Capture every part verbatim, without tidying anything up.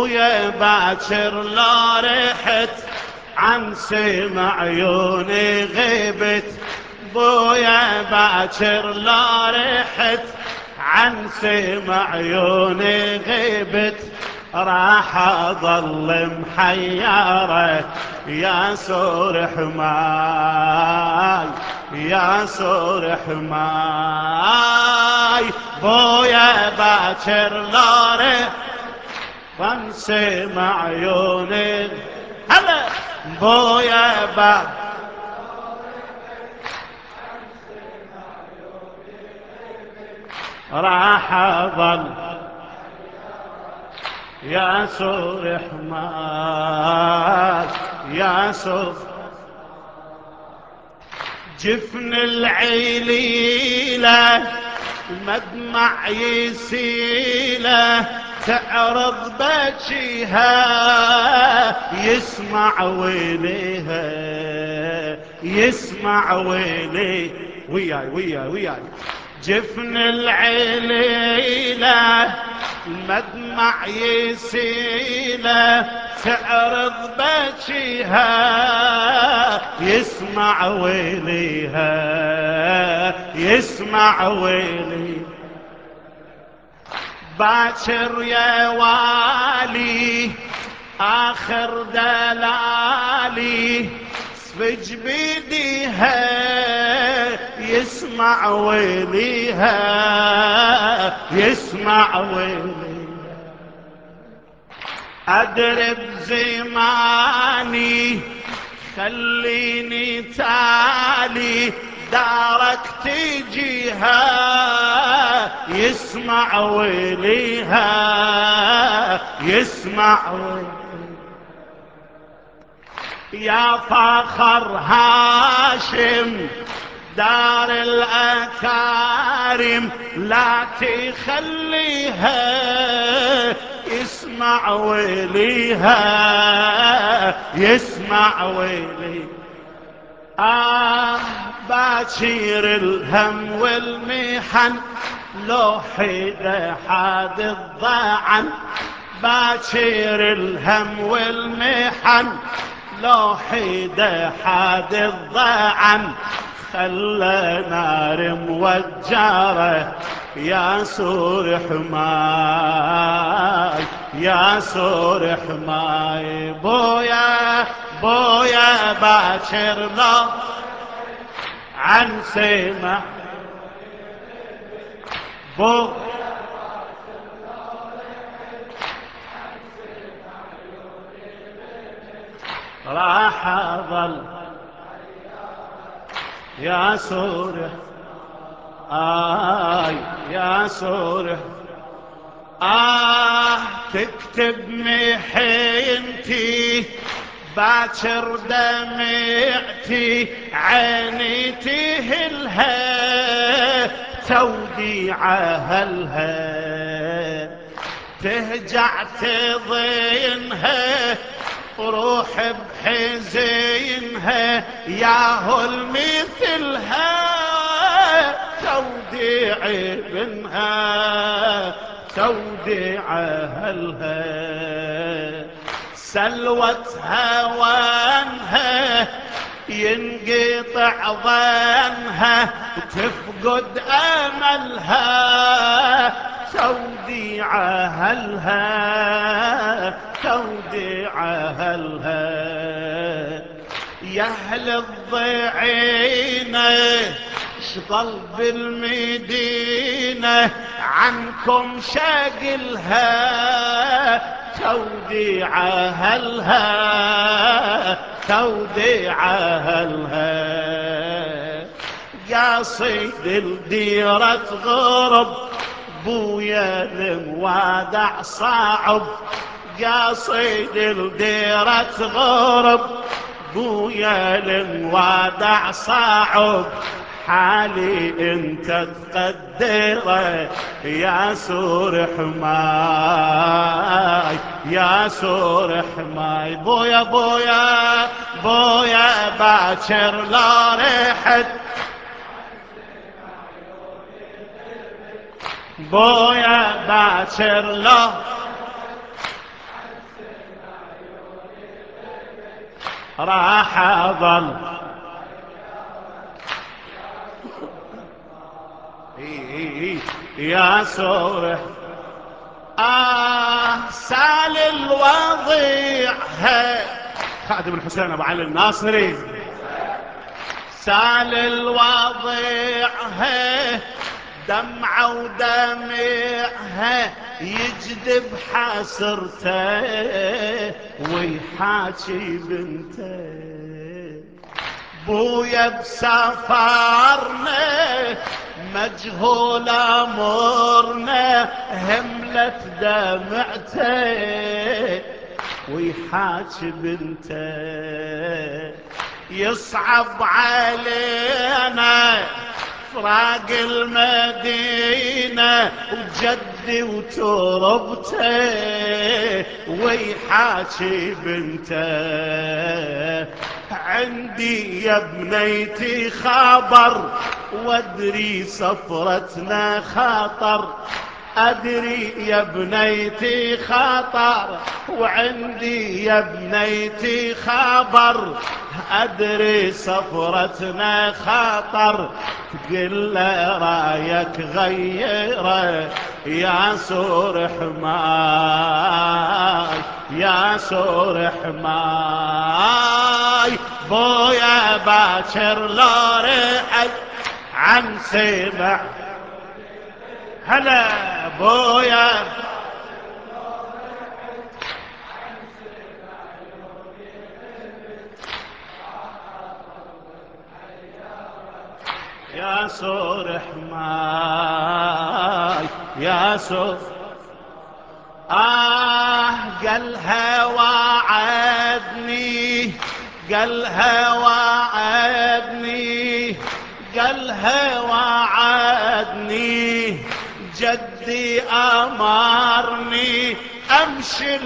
بويا باكر لا رحت عن سمع عيوني غبت، بويا باكر لا رحت عن سمع عيوني غبت، راح اظل محيرة يا سور حماي يا سور حماي. بويا باكر لا رحت عن سمع عيوني، هلا بويا باكر راح اظل يا سور حماي يا سور. جفن العليلة المدمع يسيله، تعرض بجيها يسمع ويليها يسمع ويلي. وياي وياي وياي. جفن العليلة المدمع يسيله، تعرض بجيها يسمع ويليها يسمع ويلي. باكر يا والي آخر دلالي، سفج بيديها يسمع ويليها يسمع ويلي. أدرب زماني خليني تالي، دارك تجيها يسمع ويليها يسمع ويلي. يا فخر هاشم دار الأكارم، لا تخليها يسمع ويليها يسمع ويلي. آه باكر الهم والمحن لو حيد حاد الضعن، باكر الهم والمحن لو حيد حاد الضعن، خلى نار موجرة يا سور حماي يا سور حماي. بويا بويا باكر لا عن سمع بو راح اظل يا سور آي يا سور. آه تكتب محينتي باكر دمعتي، عيني تهلها توديعها هلها، تهجع تضينها روح بحزينها، ياهو المثلها توديع ابنها توديع اهلها. سلوتها وانها ينقطع ظنها، وتفقد املها توديع اهلها توديع اهلها. يا اهل الضعينه شغل بالمدينه، عنكم شاقلها توديع اهلها توديع اهلها. قاصد الديرة غرب بويا الموادع صعب، قاصد الديرة غرب بويا الموادع صعب، حالي انت تقدره يا سور حماي يا سور حماي. بويا بويا بويا باكر لا رحت، بويا باكر لا راح أظل يا سورح. آه سال الوضيع خادم الحسين أبو علي الناصري، سال الوضيع دمعة ودمعها يجذب حسرته ويحاكي بنته. بويا بسفرنا مجهول امورنا هملت دمعته ويحاكي بنته. يصعب علينا فراق المدينة وجدي وتربته ويحاكي بنته. عندي يا بنيتي خبر وادري سفرتنا خطر، أدري يا بنيتي خطر وعندي يا بنيتي خبر، أدري سفرتنا خطر. تقول له رايك غيره يا سور حماي يا سور حماي. بويا باكر لا رحل عن سمع هلا بويا يا سور حماي يا سور. آه قالها وعدني قالها وعدني قالها وعدني جدي أمرني أمشي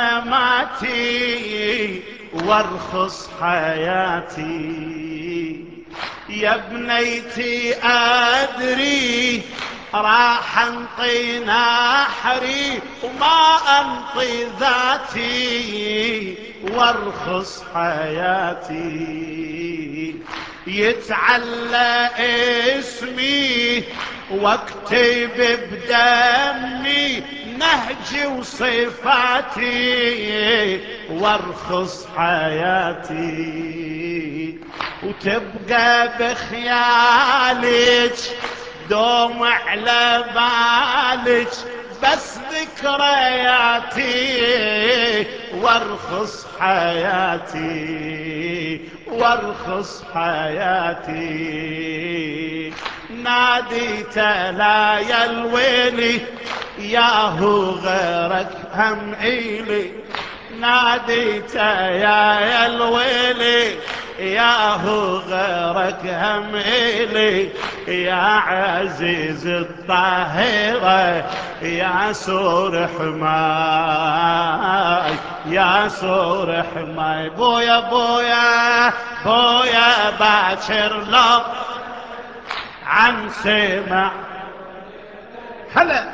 المماتي وارخص حياتي. يا بنيتي أدري راح انطي نحري وما انطي ذاتي وارخص حياتي. يتعلى اسمي واكتب بدمي نهجي وصفاتي وارخص حياتي. وتبقى بخيالك دوم على بالك بس ذكرياتي وارخص حياتي وارخص حياتي. ناديت لا يا الويلي ياهو غيرك هم إلي، ناديت يا يا الويلي ياهو غيرك هم إلي. يا عزيز الطاهرة يا سور حماي يا سور حماي. بويا بويا بويا باكر لو عن سمع هلا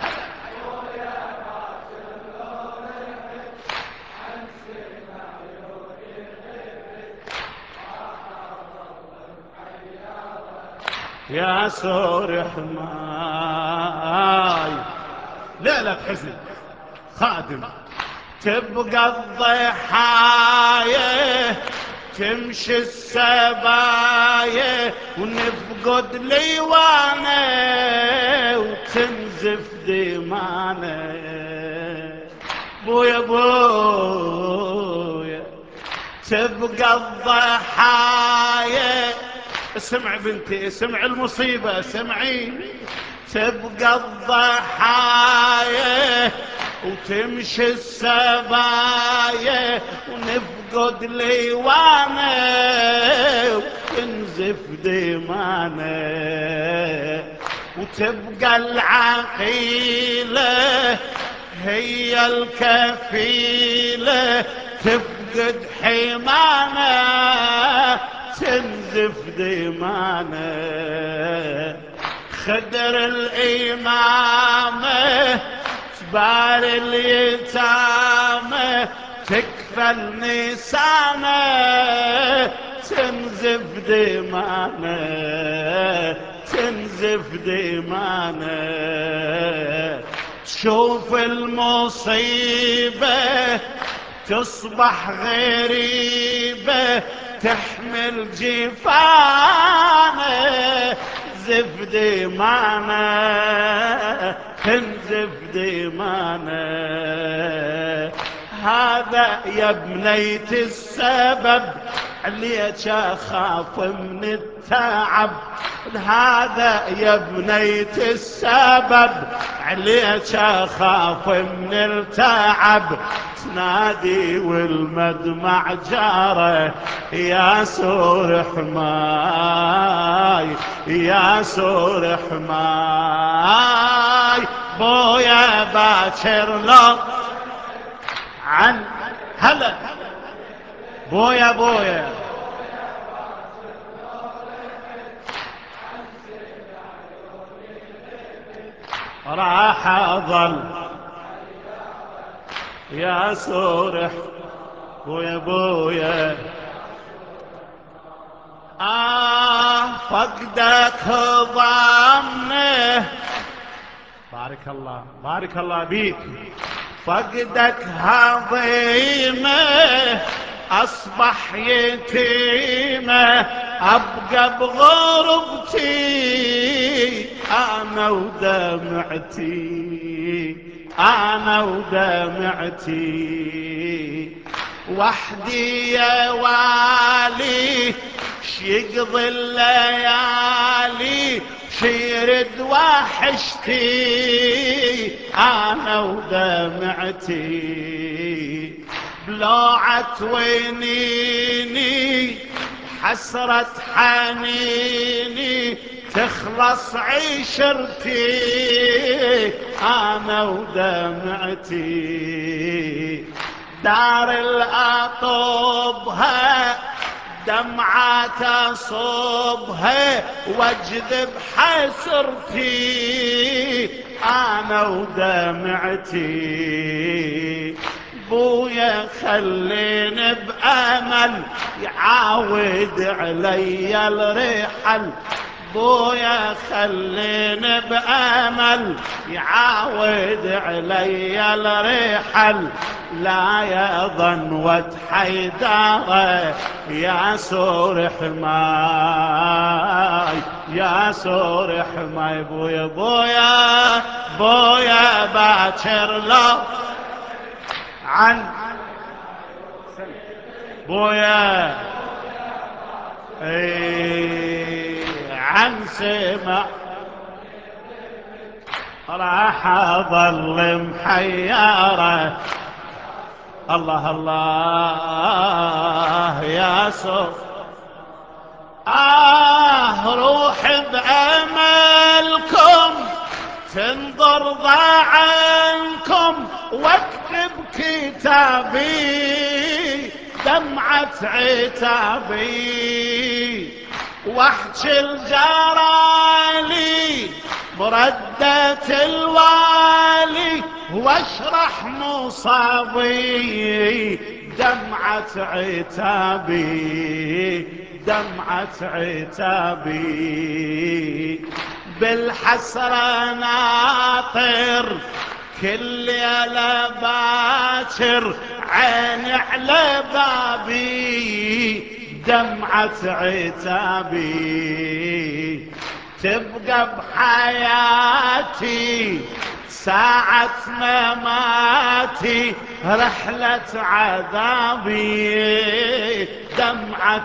يا سور حماي. لا لا تحزن خادم تبقى الضحايا تمشي السبايا ونفقد ليوانا وتنزف دمانا. بويا بويا تبقى الضحايا. اسمع بنتي اسمع المصيبة اسمعي. تبقى الضحايا وتمشي السبايا ونفقد ليوانا وتنزف دمانا. وتبقى العقيلة هي الكفيلة تفقد حمانا تنزف دمانا. خدر الإمامة تبار اليتامى تكفى النسانة تنزف دمانة تنزف دمانة تشوف المصيبة تصبح غريبة تحمل جفانة زف دمانة تنزف دمانة هذا يا بنيت السبب ليش اخاف من التعب هذا يا بنيت السبب ليش اخاف من التعب تنادي والمدمع جاره يا سور حماي يا سور حماي بويا باكر لو عن هلا بويا بويا راح اظل يا سورح بويا بويا آه فقدك ضامنه بارك الله بارك الله بيك فقدك هضيمه أصبح يتيمة أبقى بغربتي أنا ودمعتي أنا ودمعتي وحدي يا والي شيقضي الليالي شيرد وحشتي أنا ودمعتي بلوعة وينيني حسرة حنيني تخلص عشرتي أنا ودمعتي دار الأطوبها دمعات أصوبها واجذب حسرتي أنا ودمعتي بويا خليني بأمل يعاود علي الرحل بويا خليني بأمل يعاود علي الرحل لا يظن وتحيداره يا سور حماي يا سور حماي بويا بويا بويا باكر لو عن بويا اي عن سمع راح اظل محيره الله الله يا سور آه روح بأملكم تنظر ضاعنكم واكتب كتابي دمعة عتابي واحكي الجرالي بردة الوالي واشرح مصابي دمعة عتابي دمعة عتابي بالحسرة ناطر كل ليلة باكر عيني على بابي دمعة عتابي تبقى بحياتي ساعة مماتي رحلة عذابي دمعة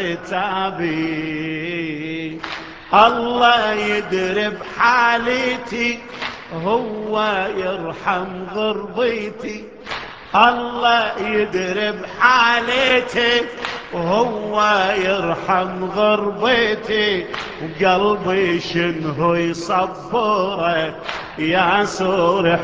عتابي الله يدري بحالتي هو يرحم غربتي الله يدري بحالتي وهو يرحم غربتي وقلبي شنو يصبرك يا سور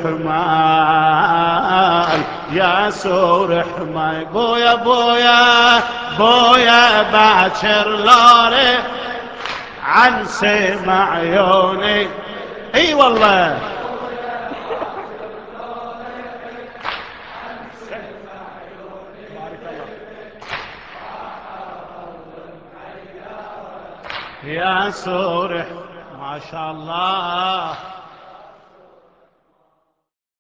حماي يا سور حماي بويا بويا بويا باكر لوري عن سمع عيوني اي والله بارك الله. يا سورح ما شاء الله